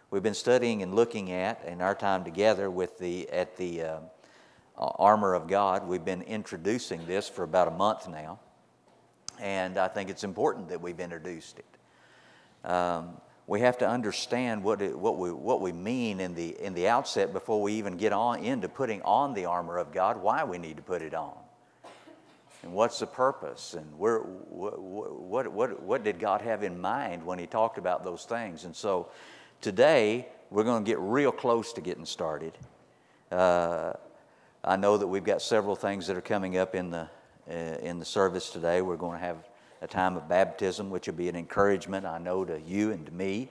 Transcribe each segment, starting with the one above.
We've been studying and looking at, in our time together at the armor of God. We've been introducing this for about a month now, and I think it's important that we've introduced it. We have to understand what we mean in the outset before we even get on into putting on the armor of God. Why we need to put it on, and what's the purpose, and what did God have in mind when He talked about those things? And so today we're going to get real close to getting started. I know that we've got several things that are coming up in the service today. We're going to have a time of baptism, which will be an encouragement, I know, to you and to me,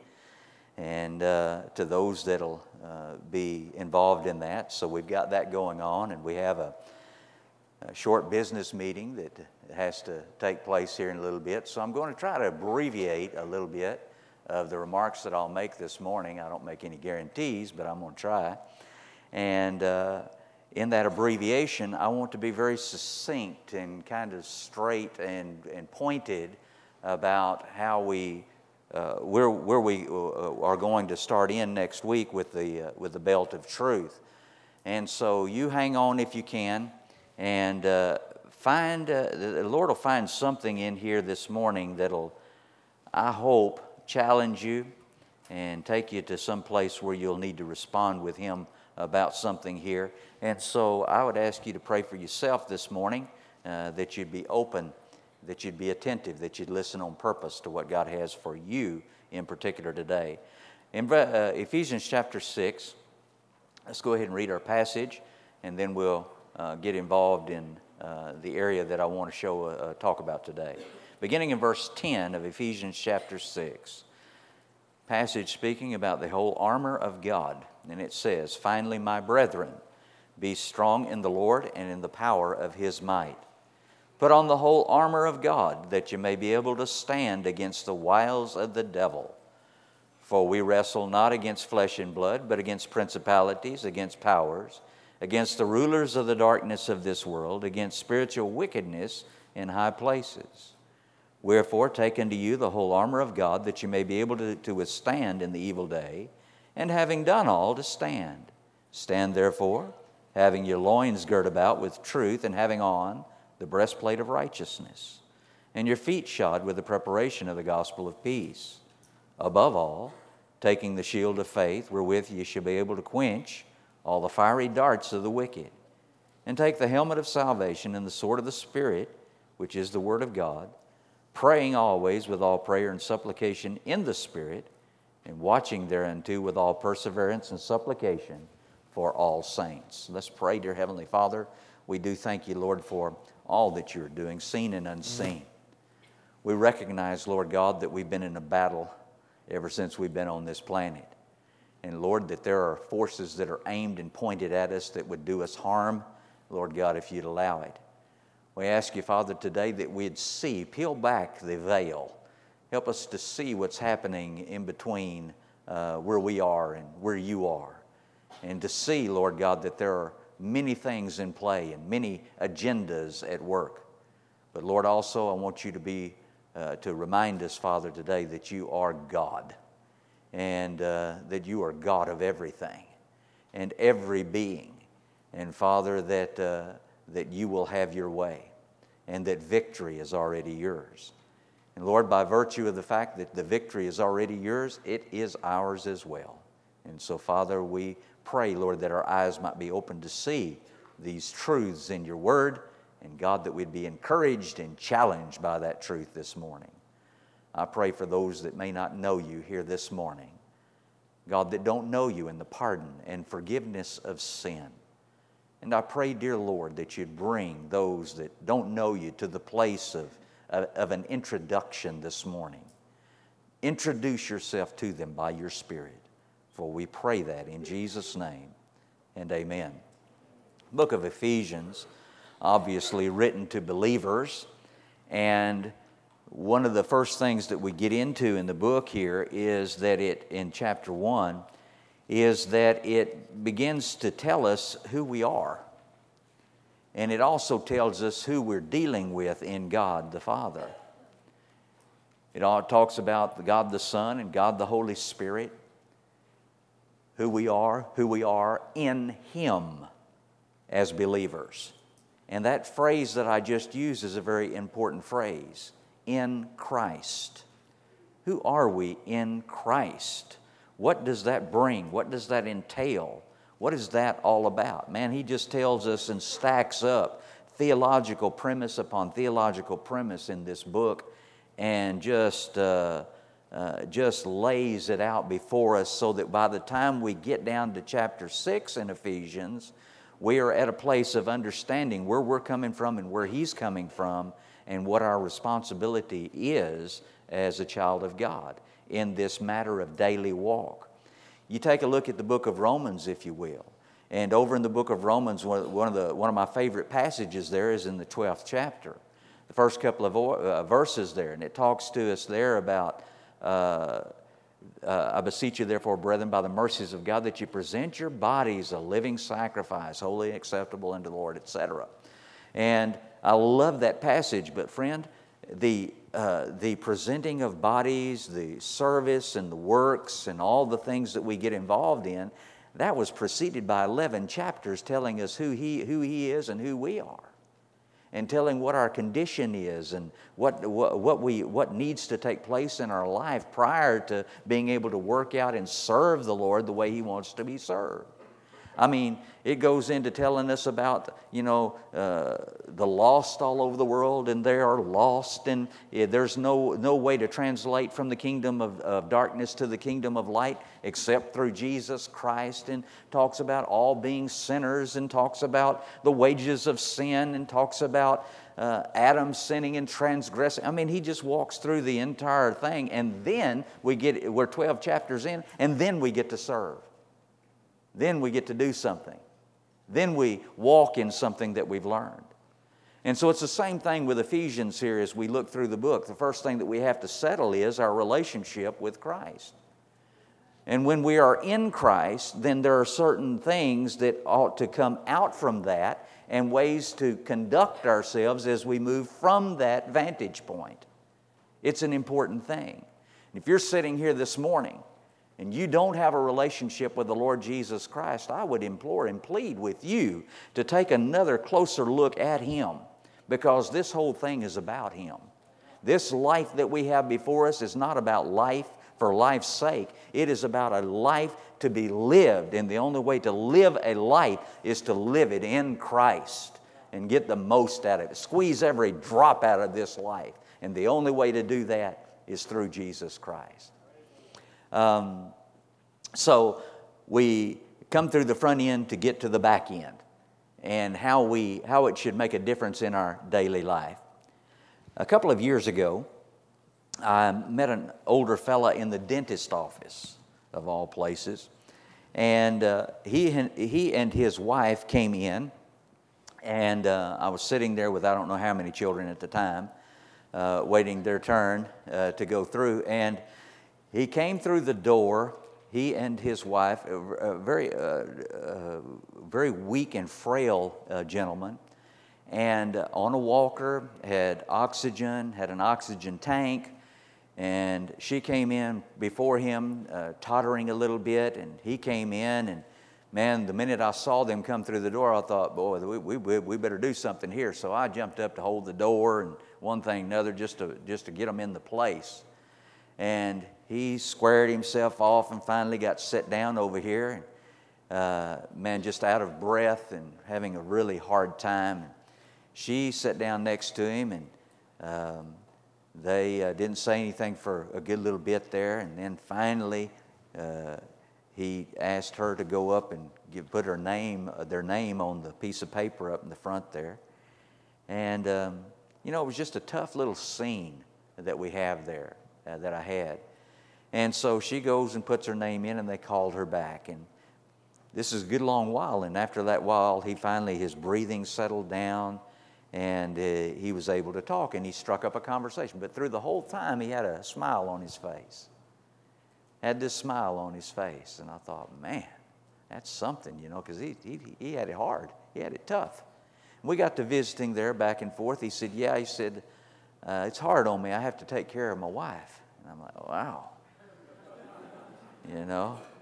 and to those that'll be involved in that. So we've got that going on, and we have a short business meeting that has to take place here in a little bit. So I'm going to try to abbreviate a little bit of the remarks that I'll make this morning. I don't make any guarantees, but I'm going to try. And in that abbreviation, I want to be very succinct and kind of straight and pointed about how where we are going to start in next week with the belt of truth. And so you hang on if you can, and the Lord will find something in here this morning that'll, I hope, challenge you and take you to some place where you'll need to respond with Him about something here. And so I would ask you to pray for yourself this morning, that you'd be open, that you'd be attentive, that you'd listen on purpose to what God has for you in particular today. In Ephesians chapter 6, let's go ahead and read our passage, and then we'll get involved in the area that I want to talk about today. Beginning in verse 10 of Ephesians chapter 6, passage speaking about the whole armor of God. And it says, "Finally, my brethren, be strong in the Lord and in the power of His might. Put on the whole armor of God, that you may be able to stand against the wiles of the devil. For we wrestle not against flesh and blood, but against principalities, against powers, against the rulers of the darkness of this world, against spiritual wickedness in high places. Wherefore, take unto you the whole armor of God, that you may be able to withstand in the evil day, and having done all, to stand. Stand therefore, having your loins girt about with truth, and having on the breastplate of righteousness, and your feet shod with the preparation of the gospel of peace. Above all, taking the shield of faith, wherewith ye shall be able to quench all the fiery darts of the wicked. And take the helmet of salvation and the sword of the Spirit, which is the word of God, praying always with all prayer and supplication in the Spirit, and watching thereunto with all perseverance and supplication for all saints." Let's pray. Dear Heavenly Father, we do thank you, Lord, for all that you're doing, seen and unseen. We recognize, Lord God, that we've been in a battle ever since we've been on this planet. And Lord, that there are forces that are aimed and pointed at us that would do us harm, Lord God, if you'd allow it. We ask you, Father, today that we'd peel back the veil. Help us to see what's happening in between where we are and where you are. And to see, Lord God, that there are many things in play and many agendas at work. But Lord, also I want you to remind us, Father, today that you are God. And that you are God of everything and every being. And Father, that you will have your way and that victory is already yours. And Lord, by virtue of the fact that the victory is already yours, it is ours as well. And so, Father, we pray, Lord, that our eyes might be open to see these truths in your word, and God, that we'd be encouraged and challenged by that truth this morning. I pray for those that may not know you here this morning, God, that don't know you in the pardon and forgiveness of sin. And I pray, dear Lord, that you'd bring those that don't know you to the place of an introduction this morning. Introduce yourself to them by your Spirit. For we pray that in Jesus' name, and amen. Book of Ephesians, obviously written to believers, and one of the first things that we get into in the book here is that in chapter 1, is that it begins to tell us who we are. And it also tells us who we're dealing with in God the Father. It all talks about God the Son and God the Holy Spirit. who we are in Him as believers. And that phrase that I just used is a very important phrase, in Christ. Who are we in Christ? What does that bring? What does that entail? What is that all about? Man, he just tells us and stacks up theological premise upon theological premise in this book, and just lays it out before us so that by the time we get down to chapter 6 in Ephesians, we are at a place of understanding where we're coming from and where He's coming from, and what our responsibility is as a child of God in this matter of daily walk. You take a look at the book of Romans, if you will. And over in the book of Romans, one of my favorite passages there is in the 12th chapter. The first couple of verses there, and it talks to us there about, I beseech you therefore, brethren, by the mercies of God, that you present your bodies a living sacrifice, holy and acceptable unto the Lord, etc. And I love that passage, but friend, the presenting of bodies, the service and the works and all the things that we get involved in, that was preceded by 11 chapters telling us who he is and who we are, and telling what our condition is and what needs to take place in our life prior to being able to work out and serve the Lord the way He wants to be served. I mean, it goes into telling us about, the lost all over the world, and they are lost, and there's no way to translate from the kingdom of darkness to the kingdom of light except through Jesus Christ, and talks about all being sinners, and talks about the wages of sin, and talks about Adam sinning and transgressing. I mean, he just walks through the entire thing, and then we're 12 chapters in, and then we get to serve. Then we get to do something. Then we walk in something that we've learned. And so it's the same thing with Ephesians here as we look through the book. The first thing that we have to settle is our relationship with Christ. And when we are in Christ, then there are certain things that ought to come out from that, and ways to conduct ourselves as we move from that vantage point. It's an important thing. If you're sitting here this morning and you don't have a relationship with the Lord Jesus Christ, I would implore and plead with you to take another closer look at Him, because this whole thing is about Him. This life that we have before us is not about life for life's sake. It is about a life to be lived, and the only way to live a life is to live it in Christ and get the most out of it. Squeeze every drop out of this life, and the only way to do that is through Jesus Christ. So we come through the front end to get to the back end, and how it should make a difference in our daily life. A couple of years ago, I met an older fella in the dentist office, of all places, and he and his wife came in, and I was sitting there with I don't know how many children at the time, waiting their turn to go through, and he came through the door. He and his wife, a very weak and frail gentleman, and on a walker, had oxygen, had an oxygen tank, and she came in before him, tottering a little bit, and he came in, and man, the minute I saw them come through the door, I thought, boy, we better do something here. So I jumped up to hold the door, and one thing and another, just to get them in the place. And he squared himself off and finally got set down over here. And, man, just out of breath and having a really hard time. And she sat down next to him, and they didn't say anything for a good little bit there. And then finally, he asked her to go up and put their name on the piece of paper up in the front there. And, it was just a tough little scene that we have there, that I had. And so she goes and puts her name in, and they called her back. And this is a good long while. And after that while, his breathing settled down, and he was able to talk, and he struck up a conversation. But through the whole time, he had a smile on his face. Had this smile on his face. And I thought, man, that's something, because he had it hard. He had it tough. We got to visiting there back and forth. He said, it's hard on me. I have to take care of my wife. And I'm like, wow.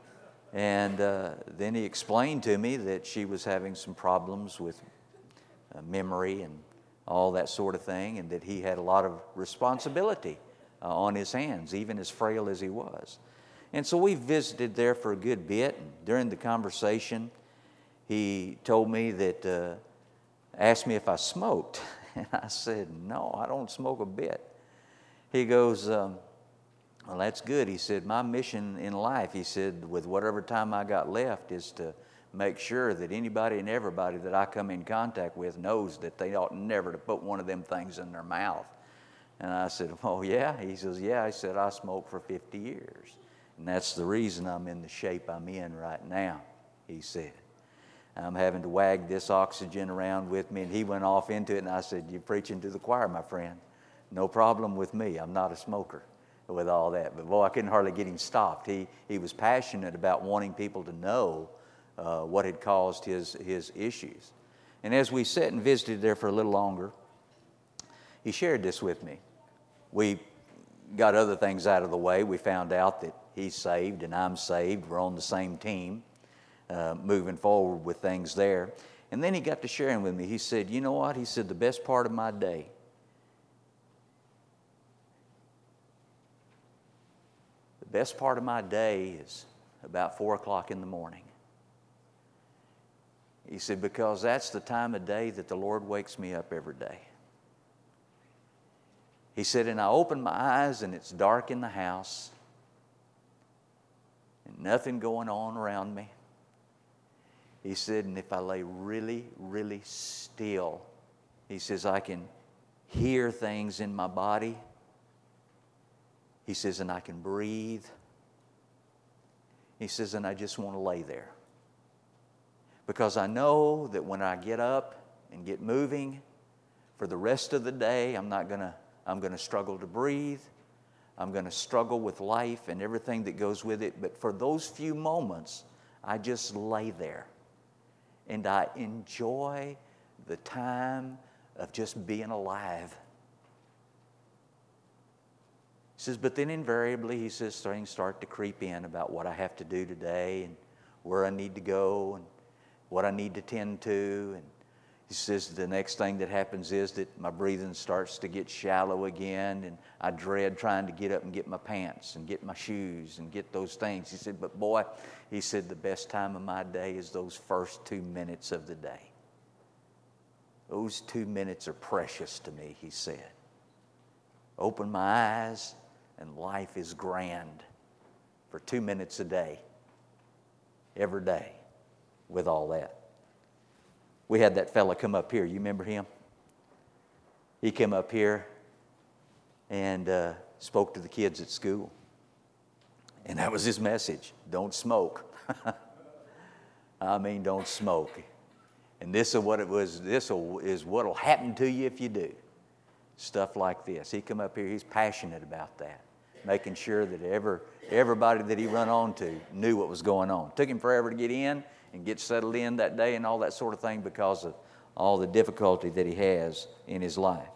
And then he explained to me that she was having some problems with memory and all that sort of thing, and that he had a lot of responsibility on his hands, even as frail as he was. And so we visited there for a good bit. And during the conversation, he told me that, asked me if I smoked. And I said, no, I don't smoke a bit. He goes, well, that's good. He said, my mission in life, he said, with whatever time I got left, is to make sure that anybody and everybody that I come in contact with knows that they ought never to put one of them things in their mouth. And I said, oh, yeah? He says, yeah. I said, I smoked for 50 years. And that's the reason I'm in the shape I'm in right now, he said. I'm having to wag this oxygen around with me. And he went off into it, and I said, you're preaching to the choir, my friend. No problem with me. I'm not a smoker with all that. But boy, I couldn't hardly get him stopped. He was passionate about wanting people to know what had caused his issues. And as we sat and visited there for a little longer, he shared this with me. We got other things out of the way. We found out that he's saved and I'm saved. We're on the same team, moving forward with things there. And then he got to sharing with me. He said, you know what? He said, the best part of my day is about 4 o'clock in the morning. He said, because that's the time of day that the Lord wakes me up every day. He said, and I open my eyes and it's dark in the house and nothing going on around me. He said, and if I lay really, really still, he says, I can hear things in my body. He says, and I can breathe. He says, and I just want to lay there. Because I know that when I get up and get moving for the rest of the day, I'm going to struggle to breathe. I'm going to struggle with life and everything that goes with it. But for those few moments, I just lay there. And I enjoy the time of just being alive. He says, but then invariably, he says, things start to creep in about what I have to do today and where I need to go and what I need to tend to. And he says the next thing that happens is that my breathing starts to get shallow again, and I dread trying to get up and get my pants and get my shoes and get those things. He said, but boy, he said, the best time of my day is those first 2 minutes of the day. Those 2 minutes are precious to me, he said. Open my eyes and life is grand for 2 minutes a day, every day, with all that. We had that fella come up here. You remember him? He came up here and spoke to the kids at school. And that was his message. Don't smoke. I mean, don't smoke. And this is what it was. This is what will happen to you if you do. Stuff like this. He come up here. He's passionate about that. Making sure that everybody that he run on to knew what was going on. Took him forever to get in and get settled in that day and all that sort of thing because of all the difficulty that he has in his life.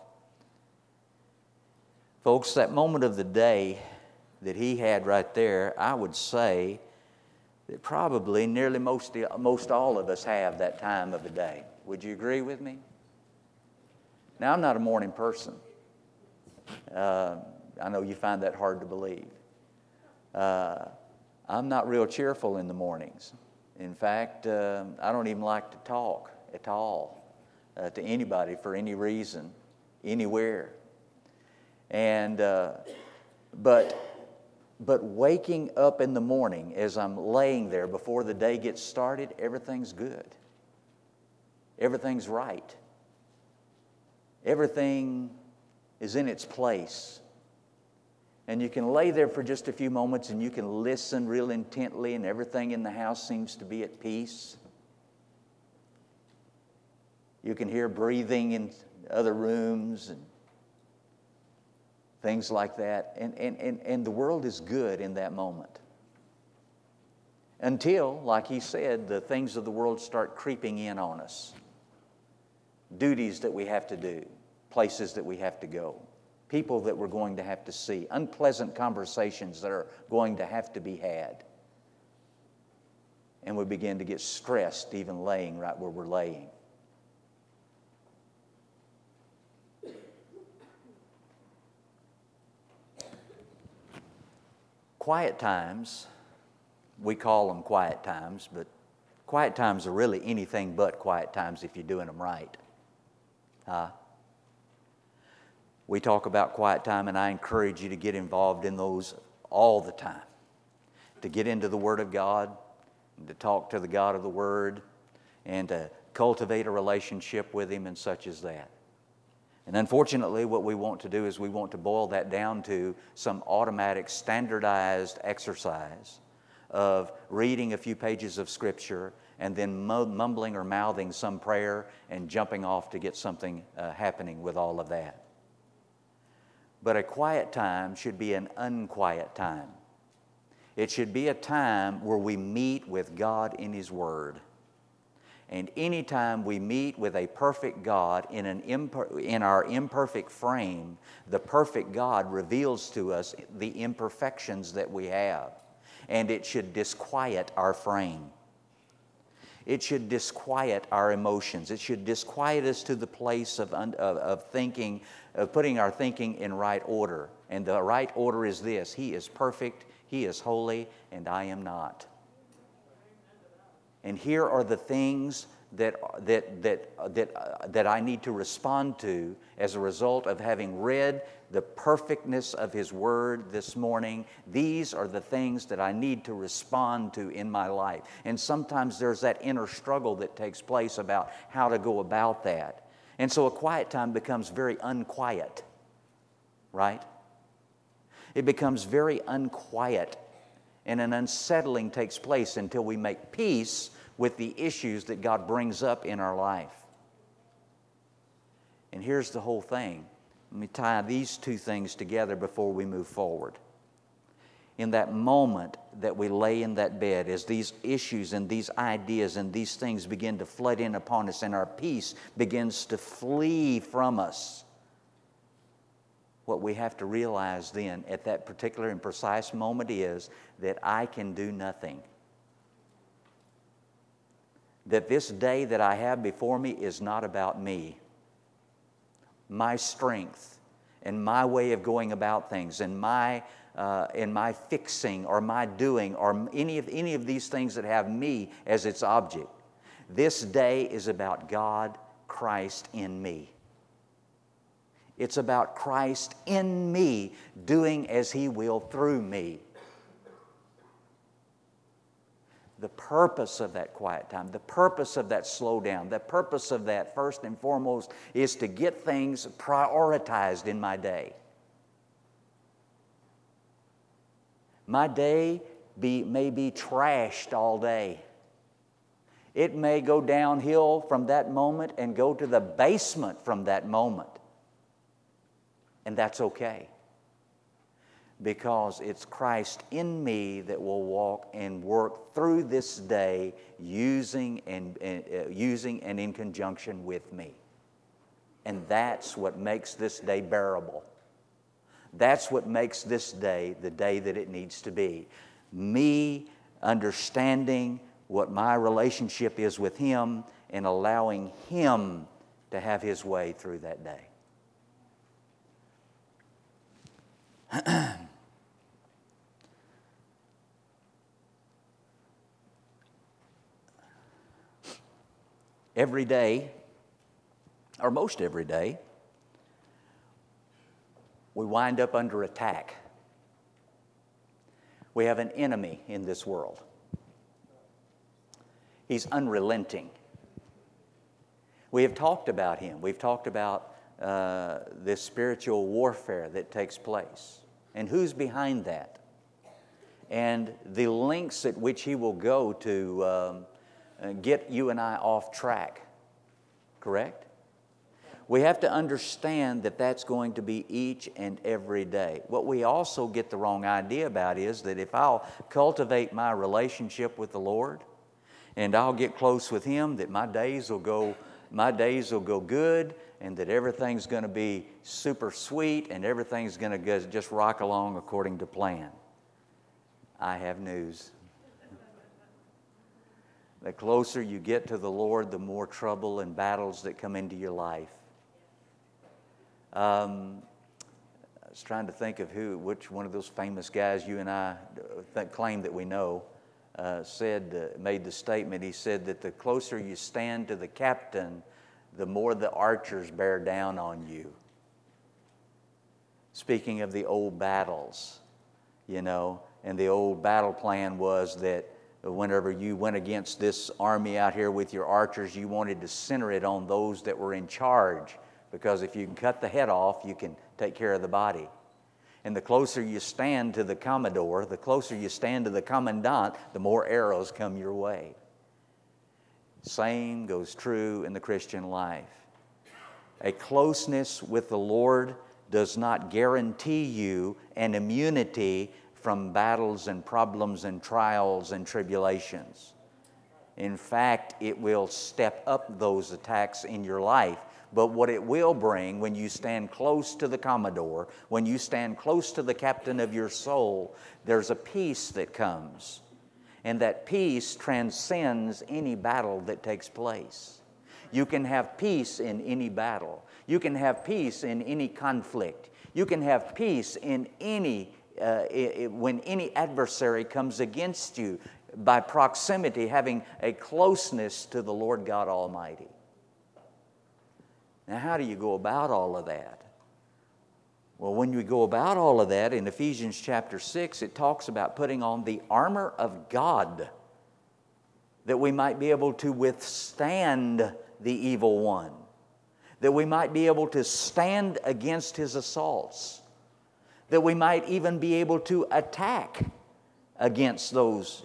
Folks, that moment of the day that he had right there, I would say that probably nearly most all of us have that time of the day. Would you agree with me? Now, I'm not a morning person. I know you find that hard to believe. I'm not real cheerful in the mornings. In fact, I don't even like to talk at all to anybody for any reason, anywhere. And but waking up in the morning as I'm laying there before the day gets started, everything's good. Everything's right. Everything is in its place. And you can lay there for just a few moments and you can listen real intently and everything in the house seems to be at peace. You can hear breathing in other rooms and things like that. And the world is good in that moment. Until, like he said, the things of the world start creeping in on us. Duties that we have to do, places that we have to go. People that we're going to have to see, unpleasant conversations that are going to have to be had. and we begin to get stressed even laying right where we're laying. Quiet times, we call them quiet times, but quiet times are really anything but quiet times if you're doing them right. We talk about quiet time, and I encourage you to get involved in those all the time. To get into the Word of God, and to talk to the God of the Word, and to cultivate a relationship with Him and such as that. And unfortunately, what we want to do is we want to boil that down to some automatic, standardized exercise of reading a few pages of Scripture and then mumbling or mouthing some prayer and jumping off to get something happening with all of that. But a quiet time should be an unquiet time. It should be a time where we meet with God in His Word. And anytime we meet with a perfect God in our imperfect frame, the perfect God reveals to us the imperfections that we have. And it should disquiet our frame. It should disquiet our emotions. It should disquiet us to the place of thinking, of putting our thinking in right order. And the right order is this: He is perfect, He is holy, and I am not. And here are the things that I need to respond to as a result of having read the perfectness of His Word this morning. These are the things that I need to respond to in my life. And sometimes there's that inner struggle that takes place about how to go about that. And so a quiet time becomes very unquiet, right? It becomes very unquiet, and an unsettling takes place until we make peace with the issues that God brings up in our life. And here's the whole thing. Let me tie these two things together before we move forward. In that moment that we lay in that bed, as these issues and these ideas and these things begin to flood in upon us and our peace begins to flee from us, what we have to realize then at that particular and precise moment is that I can do nothing. That this day that I have before me is not about me. My strength and my way of going about things and my fixing or my doing or any of these things that have me as its object. This day is about God, Christ in me. It's about Christ in me doing as He will through me. The purpose of that quiet time, the purpose of that slow down, the purpose of that, first and foremost, is to get things prioritized in my day. My day may be trashed all day. It may go downhill from that moment and go to the basement from that moment. And that's okay. Because it's Christ in me that will walk and work through this day using and in conjunction with me. And that's what makes this day bearable. That's what makes this day the day that it needs to be. Me understanding what my relationship is with Him and allowing Him to have His way through that day. Every day, or most every day, we wind up under attack. We have an enemy in this world. He's unrelenting. We have talked about him. We've talked about this spiritual warfare that takes place. And who's behind that? And the lengths at which he will go to get you and I off track. Correct? We have to understand that that's going to be each and every day. What we also get the wrong idea about is that if I'll cultivate my relationship with the Lord and I'll get close with Him, that my days will go good, and that everything's going to be super sweet and everything's going to just rock along according to plan. I have news. The closer you get to the Lord, the more trouble and battles that come into your life. I was trying to think of which one of those famous guys you and I claim that we know made the statement. He said that the closer you stand to the captain, the more the archers bear down on you. Speaking of the old battles, and the old battle plan was that whenever you went against this army out here with your archers, you wanted to center it on those that were in charge, because if you can cut the head off, you can take care of the body. And the closer you stand to the commodore, the closer you stand to the commandant, the more arrows come your way. Same goes true in the Christian life. A closeness with the Lord does not guarantee you an immunity from battles and problems and trials and tribulations. In fact, it will step up those attacks in your life. But what it will bring when you stand close to the commodore, when you stand close to the captain of your soul, there's a peace that comes. And that peace transcends any battle that takes place. You can have peace in any battle. You can have peace in any conflict. You can have peace in when any adversary comes against you, by proximity, having a closeness to the Lord God Almighty. Now, how do you go about all of that? Well, when you go about all of that, in Ephesians chapter 6, it talks about putting on the armor of God, that we might be able to withstand the evil one, that we might be able to stand against his assaults, that we might even be able to attack against those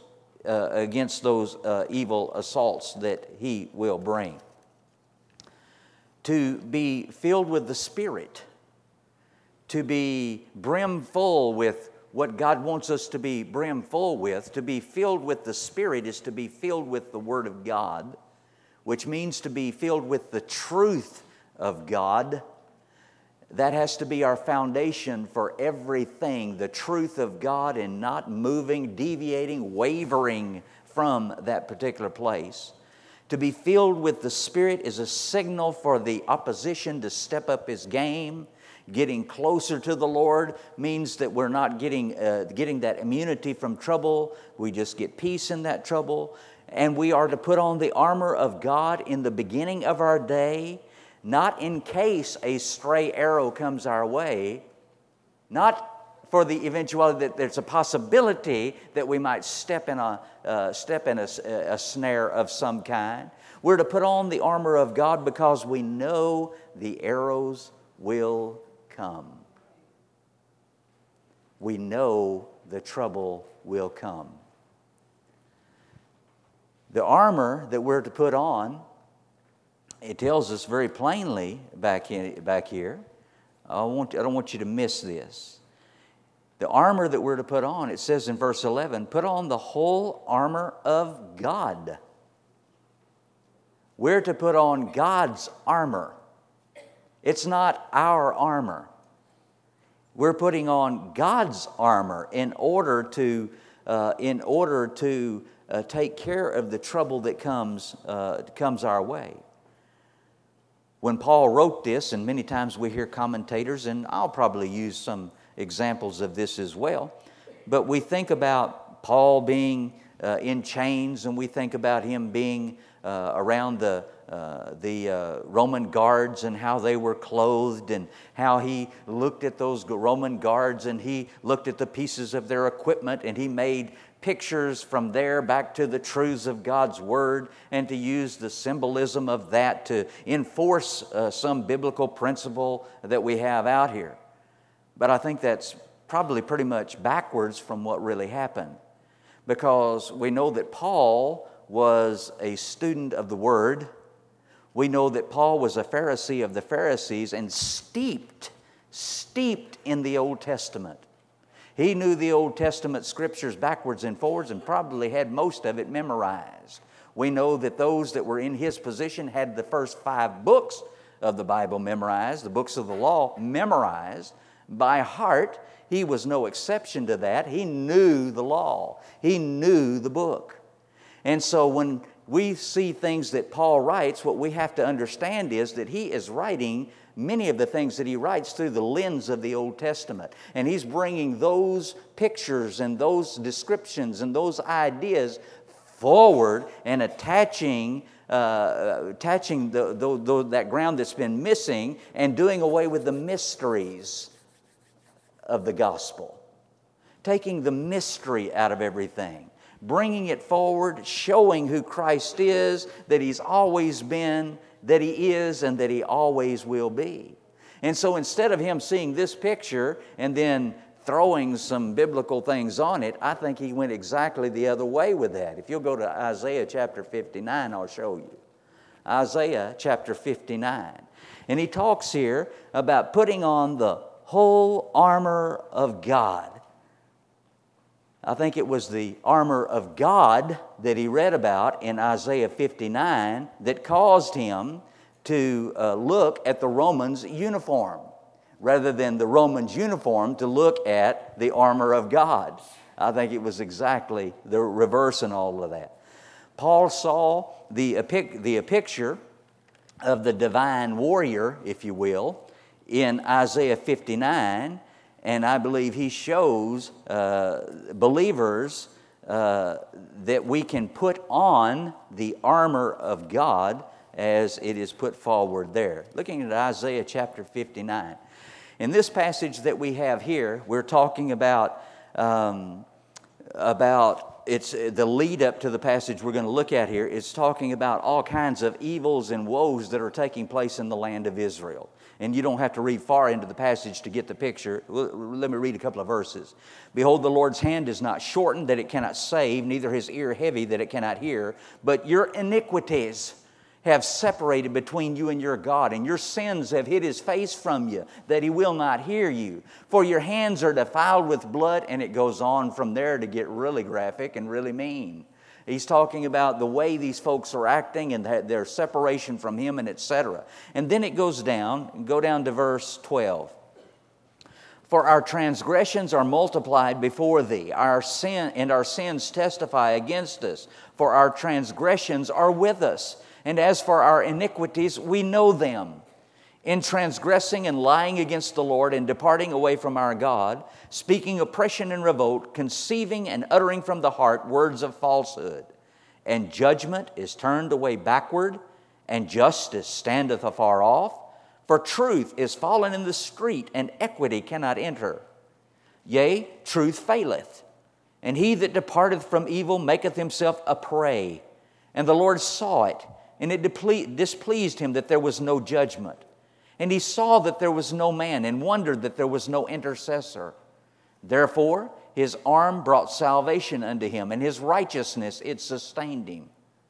evil assaults that he will bring. To be filled with the Spirit, to be brimful with what God wants us to be brimful with. To be filled with the Spirit is to be filled with the Word of God, which means to be filled with the truth of God. That has to be our foundation for everything, the truth of God, and not moving, deviating, wavering from that particular place. To be filled with the Spirit is a signal for the opposition to step up his game. Getting closer to the Lord means that we're not getting that immunity from trouble. We just get peace in that trouble. And we are to put on the armor of God in the beginning of our day, not in case a stray arrow comes our way, not for the eventuality that there's a possibility that we might step in a snare of some kind. We're to put on the armor of God because we know the arrows will come. We know the trouble will come. The armor that we're to put on, it tells us very plainly back here. I don't want you to miss this. The armor that we're to put on, it says in verse 11, put on the whole armor of God. We're to put on God's armor. It's not our armor. We're putting on God's armor in order to take care of the trouble that comes our way. When Paul wrote this, and many times we hear commentators, and I'll probably use some examples of this as well, but we think about Paul being in chains, and we think about him being around the Roman guards and how they were clothed, and how he looked at those Roman guards, and he looked at the pieces of their equipment, and he made pictures from there back to the truths of God's Word, and to use the symbolism of that to enforce some biblical principle that we have out here. But I think that's probably pretty much backwards from what really happened, because we know that Paul was a student of the Word. We know that Paul was a Pharisee of the Pharisees and steeped in the Old Testament. He knew the Old Testament scriptures backwards and forwards and probably had most of it memorized. We know that those that were in his position had the first 5 books of the Bible memorized, the books of the law memorized by heart. He was no exception to that. He knew the law. He knew the book. And so when we see things that Paul writes, what we have to understand is that he is writing many of the things that he writes through the lens of the Old Testament. And he's bringing those pictures and those descriptions and those ideas forward and attaching that ground that's been missing and doing away with the mysteries of the gospel. Taking the mystery out of everything. Bringing it forward, showing who Christ is, that He's always been, that He is, and that He always will be. And so instead of him seeing this picture and then throwing some biblical things on it, I think he went exactly the other way with that. If you'll go to Isaiah chapter 59, I'll show you. Isaiah chapter 59. And he talks here about putting on the whole armor of God. I think it was the armor of God that he read about in Isaiah 59 that caused him to look at the Romans' uniform rather than the Romans' uniform to look at the armor of God. I think it was exactly the reverse in all of that. Paul saw a picture of the divine warrior, if you will, in Isaiah 59, and I believe he shows believers that we can put on the armor of God as it is put forward there. Looking at Isaiah chapter 59. In this passage that we have here, we're talking about it's the lead up to the passage we're going to look at here. It's talking about all kinds of evils and woes that are taking place in the land of Israel. And you don't have to read far into the passage to get the picture. Let me read a couple of verses. Behold, the Lord's hand is not shortened that it cannot save, neither his ear heavy that it cannot hear. But your iniquities have separated between you and your God, and your sins have hid his face from you, that he will not hear you. For your hands are defiled with blood, and it goes on from there to get really graphic and really mean. He's talking about the way these folks are acting and their separation from him and etc. And then it goes down, go down to verse 12. For our transgressions are multiplied before thee, our sins testify against us. For our transgressions are with us, and as for our iniquities, we know them. In transgressing and lying against the Lord and departing away from our God, speaking oppression and revolt, conceiving and uttering from the heart words of falsehood. And judgment is turned away backward, and justice standeth afar off. For truth is fallen in the street, and equity cannot enter. Yea, truth faileth, and he that departeth from evil maketh himself a prey. And the Lord saw it, and it displeased him that there was no judgment. And he saw that there was no man, and wondered that there was no intercessor. Therefore his arm brought salvation unto him, and his righteousness it sustained him.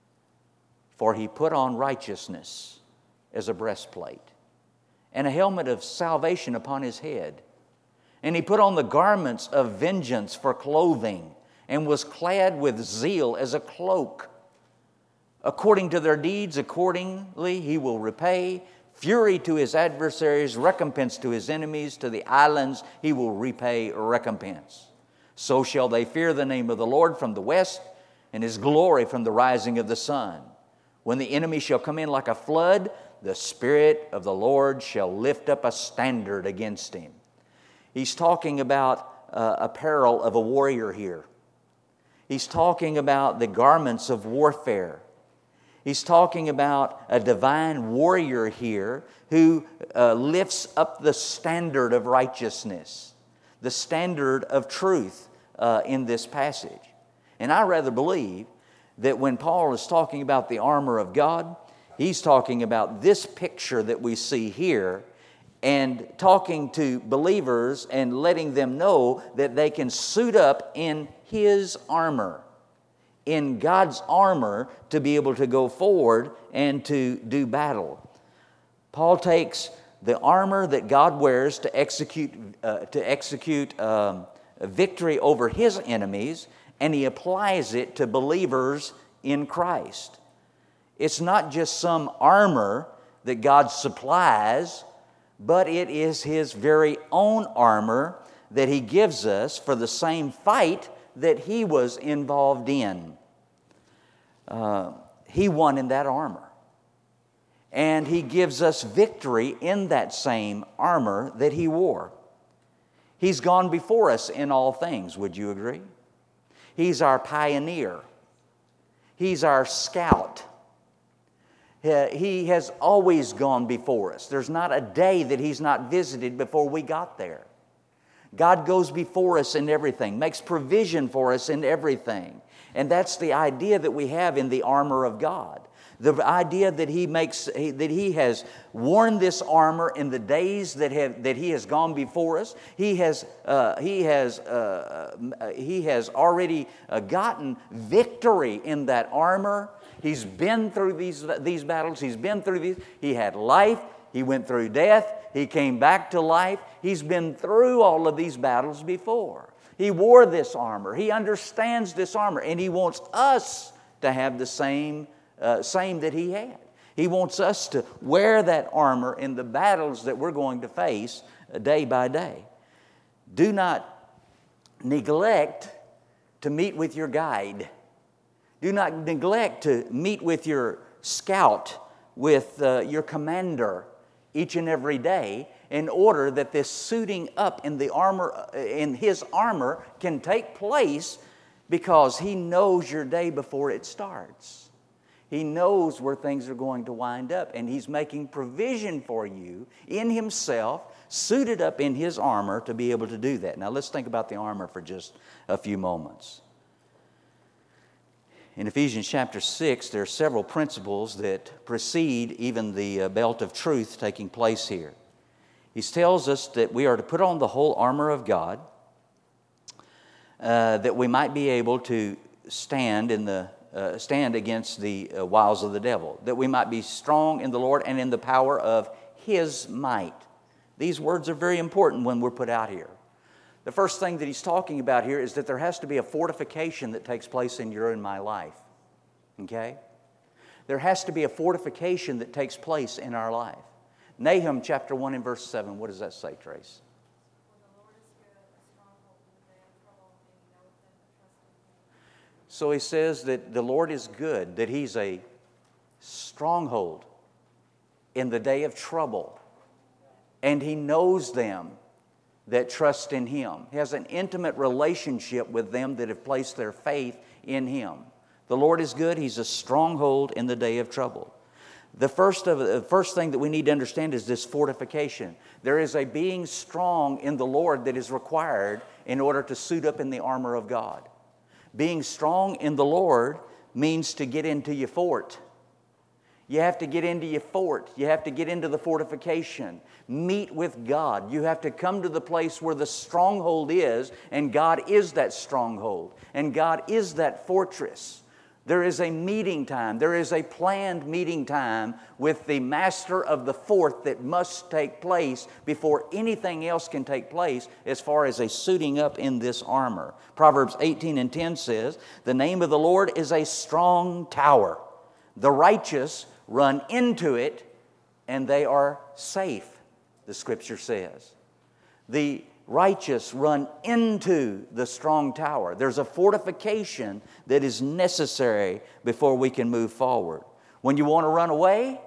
For he put on righteousness as a breastplate, and a helmet of salvation upon his head. And he put on the garments of vengeance for clothing, and was clad with zeal as a cloak. According to their deeds, accordingly he will repay. Fury to his adversaries, recompense to his enemies. To the islands he will repay recompense. So shall they fear the name of the Lord from the west, and his glory from the rising of the sun. When the enemy shall come in like a flood, the Spirit of the Lord shall lift up a standard against him. He's talking about apparel of a warrior here. He's talking about the garments of warfare. He's talking about a divine warrior here who lifts up the standard of righteousness, the standard of truth in this passage. And I rather believe that when Paul is talking about the armor of God, he's talking about this picture that we see here and talking to believers and letting them know that they can suit up in his armor, in God's armor, to be able to go forward and to do battle. Paul takes the armor that God wears to execute victory over his enemies, and he applies it to believers in Christ. It's not just some armor that God supplies, but it is his very own armor that he gives us for the same fight that he was involved in. He won in that armor. And He gives us victory in that same armor that He wore. He's gone before us in all things, would you agree? He's our pioneer. He's our scout. He has always gone before us. There's not a day that He's not visited before we got there. God goes before us in everything, makes provision for us in everything. And that's the idea that we have in the armor of God. The idea that He has worn this armor in the days that He has gone before us. He has already gotten victory in that armor. He's been through these battles. He's been through these. He had life. He went through death. He came back to life. He's been through all of these battles before. He wore this armor. He understands this armor, and He wants us to have the same that He had. He wants us to wear that armor in the battles that we're going to face day by day. Do not neglect to meet with your guide. Do not neglect to meet with your scout, with your commander each and every day, in order that this suiting up in the armor, in His armor, can take place, because He knows your day before it starts. He knows where things are going to wind up, and He's making provision for you in Himself, suited up in His armor to be able to do that. Now let's think about the armor for just a few moments. In Ephesians chapter 6, there are several principles that precede even the belt of truth taking place here. He tells us that we are to put on the whole armor of God, that we might be able to stand against the wiles of the devil, that we might be strong in the Lord and in the power of His might. These words are very important when we're put out here. The first thing that he's talking about here is that there has to be a fortification that takes place in your and my life. Okay? There has to be a fortification that takes place in our life. Nahum chapter 1 and verse 7, what does that say, Trace? So he says that the Lord is good, that He's a stronghold in the day of trouble, and He knows them that trust in Him. He has an intimate relationship with them that have placed their faith in Him. The Lord is good. He's a stronghold in the day of trouble. The first thing that we need to understand is this fortification. There is a being strong in the Lord that is required in order to suit up in the armor of God. Being strong in the Lord means to get into your fort. You have to get into your fort. You have to get into the fortification. Meet with God. You have to come to the place where the stronghold is, and God is that stronghold, and God is that fortress. There is a meeting time. There is a planned meeting time with the master of the fort that must take place before anything else can take place as far as a suiting up in this armor. Proverbs 18 and 10 says, "The name of the Lord is a strong tower. The righteous run into it, and they are safe," the Scripture says. The righteous run into the strong tower. There's a fortification that is necessary before we can move forward. When you want to run away,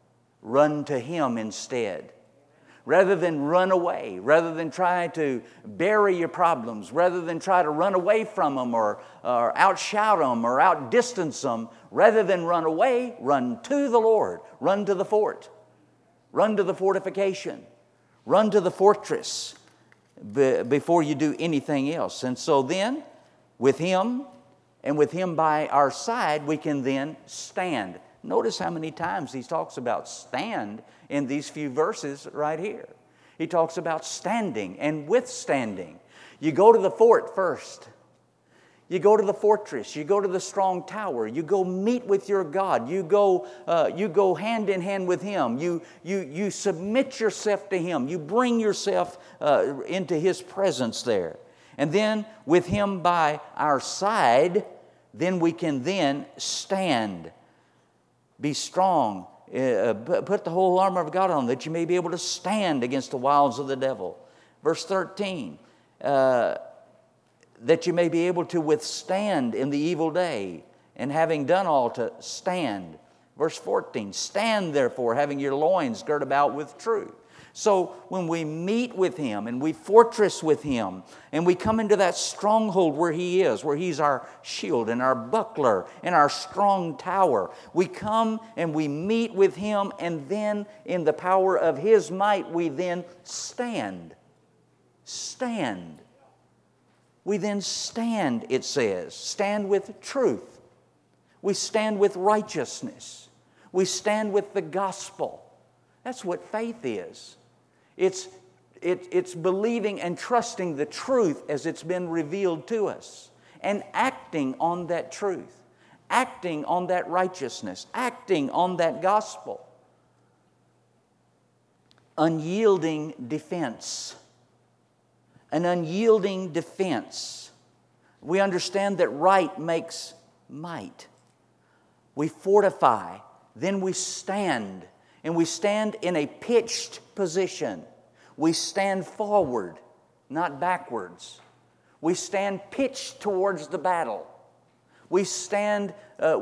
run to Him instead. Rather than run away, rather than try to bury your problems, rather than try to run away from them or outshout them or outdistance them, rather than run away, run to the Lord. Run to the fort. Run to the fortification. Run to the fortress before you do anything else. And so then, with Him and with Him by our side, we can then stand. Notice how many times he talks about stand in these few verses right here. He talks about standing and withstanding. You go to the fort first. You go to the fortress. You go to the strong tower. You go meet with your God. You go hand in hand with Him. You submit yourself to Him. You bring yourself into His presence there. And then with Him by our side, then we can then stand. Be strong. Put the whole armor of God on that you may be able to stand against the wiles of the devil. Verse 13, that you may be able to withstand in the evil day. and having done all to stand. Verse 14, stand therefore, having your loins girt about with truth. So when we meet with Him and we fortress with Him and we come into that stronghold where He is, where He's our shield and our buckler and our strong tower, we come and we meet with Him, and then in the power of His might we then stand. Stand. We then stand, it says. Stand with truth. We stand with righteousness. We stand with the gospel. That's what faith is. It's believing and trusting the truth as it's been revealed to us, and acting on that truth, acting on that righteousness, acting on that gospel. Unyielding defense. An unyielding defense. We understand that right makes might. We fortify, then we stand. And we stand in a pitched position. We stand forward, not backwards. We stand pitched towards the battle. We stand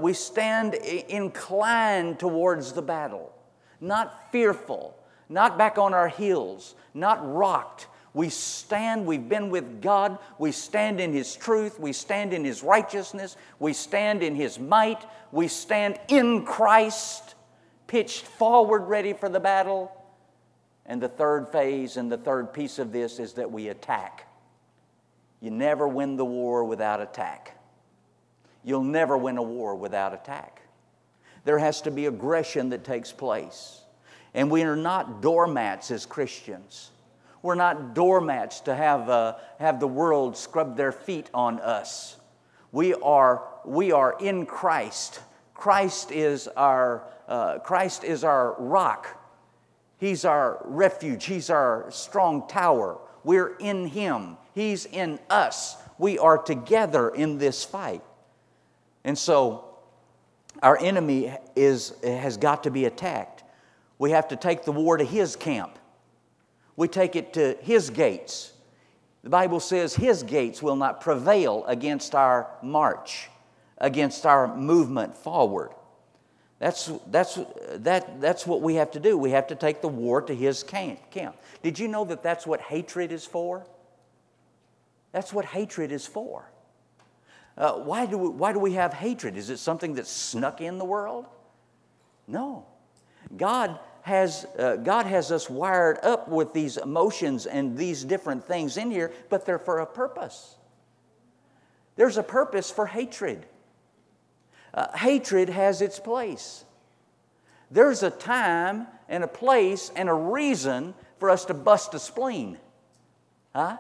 inclined towards the battle. Not fearful, not back on our heels, not rocked. We stand, we've been with God. We stand in His truth. We stand in His righteousness. We stand in His might. We stand in Christ, pitched forward, ready for the battle. And the third phase and the third piece of this is that we attack. You never win the war without attack. You'll never win a war without attack. There has to be aggression that takes place. And we are not doormats as Christians. We're not doormats to have the world scrub their feet on us. We are in Christ. Christ is our rock. He's our refuge. He's our strong tower. We're in Him. He's in us. We are together in this fight. And so our enemy has got to be attacked. We have to take the war to his camp. We take it to his gates. The Bible says His gates will not prevail against our march, against our movement forward. That's what we have to do. We have to take the war to His camp. Did you know that that's what hatred is for? That's what hatred is for. Why do we have hatred? Is it something that's snuck in the world? No. God has us wired up with these emotions and these different things in here, but they're for a purpose. There's a purpose for hatred. Hatred has its place. There's a time and a place and a reason for us to bust a spleen. Huh?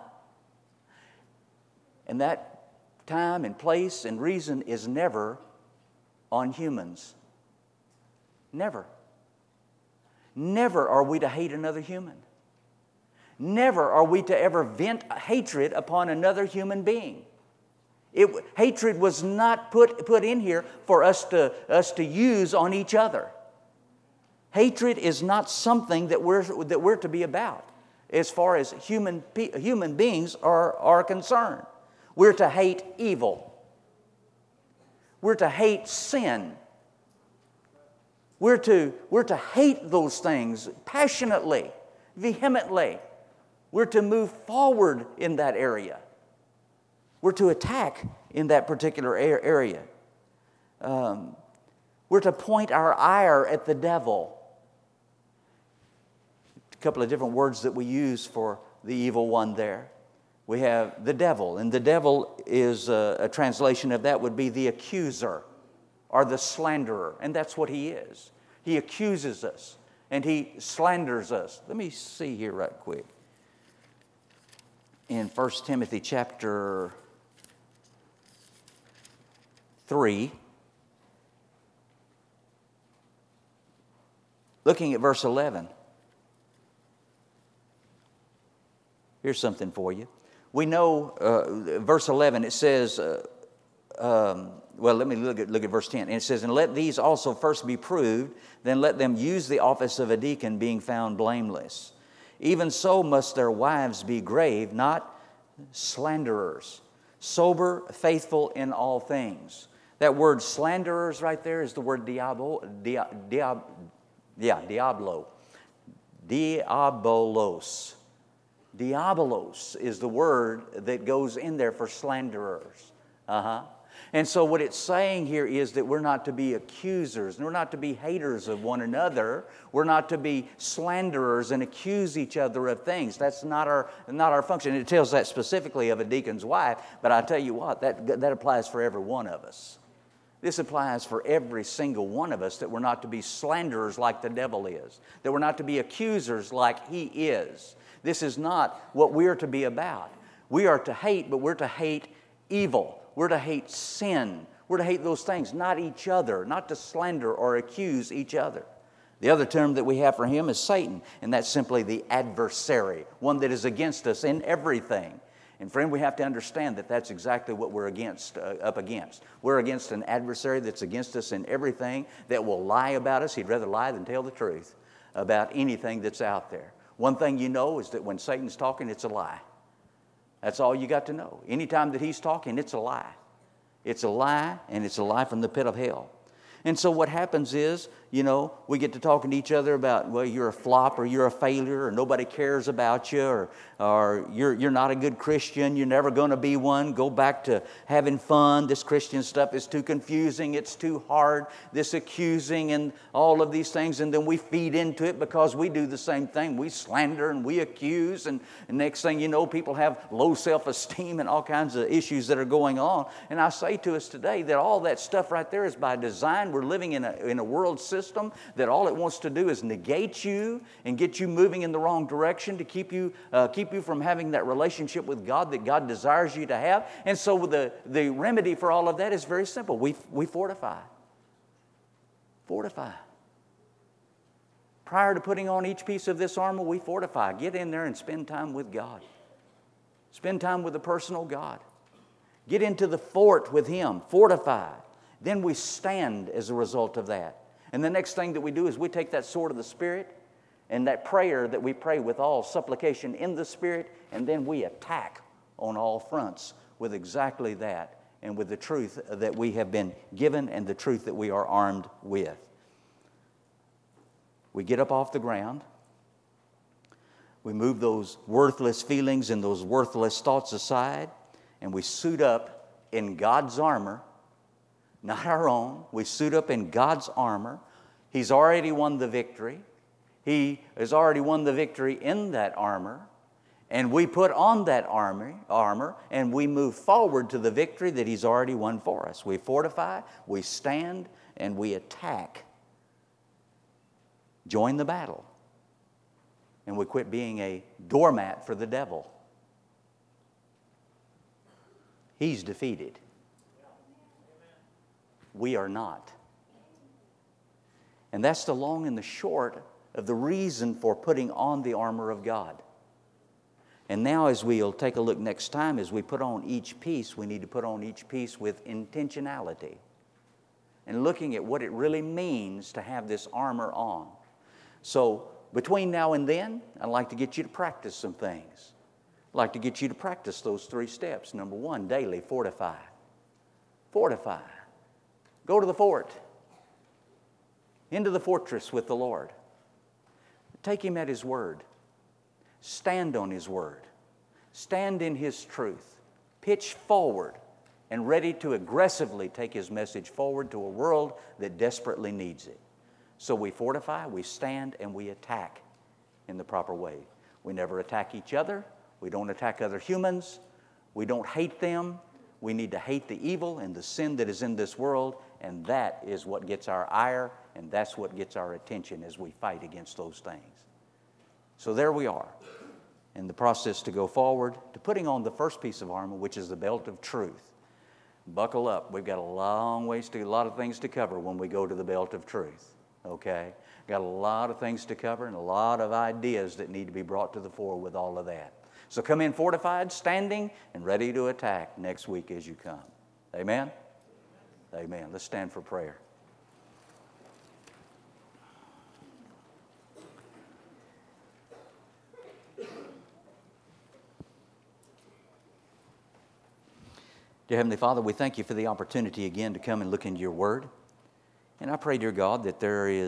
And that time and place and reason is never on humans. Never. Never are we to hate another human. Never are we to ever vent hatred upon another human being. Hatred was not put in here for us to use on each other. Hatred is not something that we're to be about as far as human beings are concerned. We're to hate evil. We're to hate sin. We're to hate those things passionately, vehemently. We're to move forward in that area. We're to attack in that particular area. We're to point our ire at the devil. A couple of different words that we use for the evil one there. We have the devil, and the devil is a translation of that would be the accuser or the slanderer, and that's what he is. He accuses us and he slanders us. Let me see here right quick. In 1 Timothy chapter 3, looking at verse 11. Here's something for you. We know, verse 11, it says, let me look at verse 10. And it says, and let these also first be proved, then let them use the office of a deacon, being found blameless. Even so must their wives be grave, not slanderers, sober, faithful in all things. That word slanderers right there is the word diablo. Diabolos. Diabolos is the word that goes in there for slanderers. And so what it's saying here is that we're not to be accusers, and we're not to be haters of one another. We're not to be slanderers and accuse each other of things. That's not our function. It tells that specifically of a deacon's wife, but I tell you what, that applies for every one of us. This applies for every single one of us, that we're not to be slanderers like the devil is, that we're not to be accusers like he is. This is not what we're to be about. We are to hate, but we're to hate evil. We're to hate sin. We're to hate those things, not each other, not to slander or accuse each other. The other term that we have for him is Satan, and that's simply the adversary, one that is against us in everything. And friend, we have to understand that that's exactly what we're up against. We're against an adversary that's against us in everything, that will lie about us. He'd rather lie than tell the truth about anything that's out there. One thing you know is that when Satan's talking, it's a lie. That's all you got to know. Anytime that he's talking, it's a lie. It's a lie, and it's a lie from the pit of hell. And so what happens is, we get to talking to each other about, well, you're a flop, or you're a failure, or nobody cares about you, or you're not a good Christian, you're never going to be one. Go back to having fun. This Christian stuff is too confusing, it's too hard, this accusing and all of these things. And then we feed into it because we do the same thing. We slander and we accuse, and next thing you know, people have low self-esteem and all kinds of issues that are going on. And I say to us today that all that stuff right there is by design. We're living in a world system that all it wants to do is negate you and get you moving in the wrong direction, to keep you from having that relationship with God that God desires you to have. And so the remedy for all of that is very simple. We fortify. Fortify. Prior to putting on each piece of this armor, we fortify. Get in there and spend time with God. Spend time with the personal God. Get into the fort with Him. Fortify. Then we stand as a result of that. And the next thing that we do is we take that sword of the Spirit and that prayer that we pray with all supplication in the Spirit, and then we attack on all fronts with exactly that, and with the truth that we have been given and the truth that we are armed with. We get up off the ground. We move those worthless feelings and those worthless thoughts aside, and we suit up in God's armor. Not our own. We suit up in God's armor. He's already won the victory. He has already won the victory in that armor. And we put on that armor, and we move forward to the victory that He's already won for us. We fortify, we stand, and we attack. Join the battle. And we quit being a doormat for the devil. He's defeated. We are not. And that's the long and the short of the reason for putting on the armor of God. And now, as we'll take a look next time, as we put on each piece, we need to put on each piece with intentionality and looking at what it really means to have this armor on. So between now and then, I'd like to get you to practice some things. I'd like to get you to practice those 3 steps. Number 1, daily fortify. Fortify. Go to the fort, into the fortress with the Lord. Take Him at His word. Stand on His word. Stand in His truth. Pitch forward and ready to aggressively take His message forward to a world that desperately needs it. So we fortify, we stand, and we attack in the proper way. We never attack each other. We don't attack other humans. We don't hate them. We need to hate the evil and the sin that is in this world, and that is what gets our ire, and that's what gets our attention as we fight against those things. So there we are, in the process to go forward to putting on the first piece of armor, which is the belt of truth. Buckle up. We've got a lot of things to cover when we go to the belt of truth, okay? Got a lot of things to cover and a lot of ideas that need to be brought to the fore with all of that. So come in fortified, standing, and ready to attack next week as you come. Amen? Amen. Let's stand for prayer. Dear Heavenly Father, we thank you for the opportunity again to come and look into your word. And I pray, dear God, that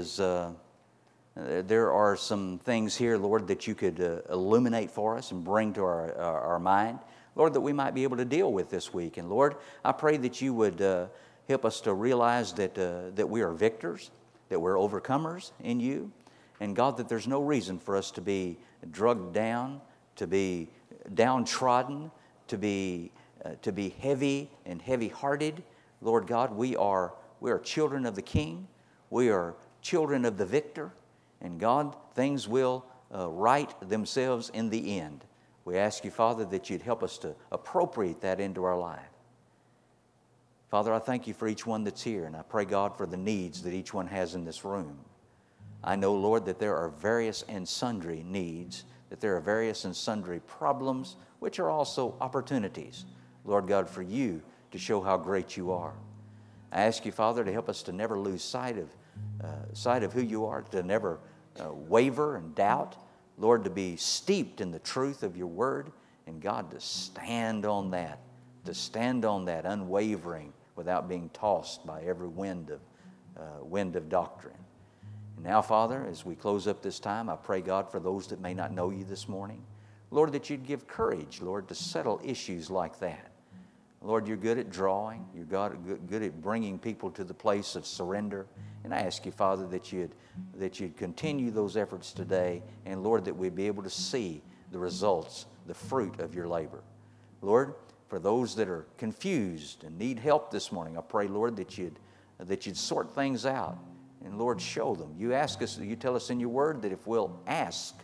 there are some things here, Lord, that you could illuminate for us and bring to our mind, Lord, that we might be able to deal with this week. And Lord, I pray that you would help us to realize that we are victors, that we're overcomers in you, and God, that there's no reason for us to be drugged down, to be downtrodden, to be heavy and heavy-hearted. Lord God, we are children of the King. We are children of the victor. And God, things will right themselves in the end. We ask you, Father, that you'd help us to appropriate that into our life. Father, I thank you for each one that's here, and I pray, God, for the needs that each one has in this room. I know, Lord, that there are various and sundry needs, that there are various and sundry problems, which are also opportunities, Lord God, for you to show how great you are. I ask you, Father, to help us to never lose sight of who you are, to never waver and doubt, Lord, to be steeped in the truth of your word, and God, to stand on that unwavering, without being tossed by every wind of doctrine. And now, Father, as we close up this time, I pray, God, for those that may not know you this morning, Lord, that you'd give courage, Lord, to settle issues like that. Lord, you're good at drawing. You're good at bringing people to the place of surrender. And I ask you, Father, that you'd continue those efforts today, and Lord, that we'd be able to see the results, the fruit of your labor. Lord, for those that are confused and need help this morning, I pray, Lord, that you'd sort things out. And Lord, show them. You tell us in your word that if we'll ask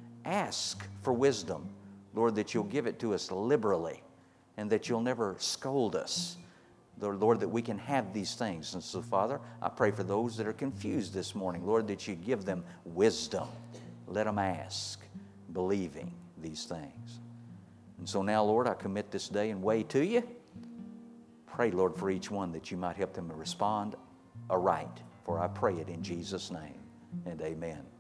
for wisdom, Lord, that you'll give it to us liberally, and that you'll never scold us. Lord, that we can have these things. And so, Father, I pray for those that are confused this morning, Lord, that you give them wisdom. Let them ask, believing these things. And so now, Lord, I commit this day and way to you. Pray, Lord, for each one that you might help them to respond aright. For I pray it in Jesus' name, and amen.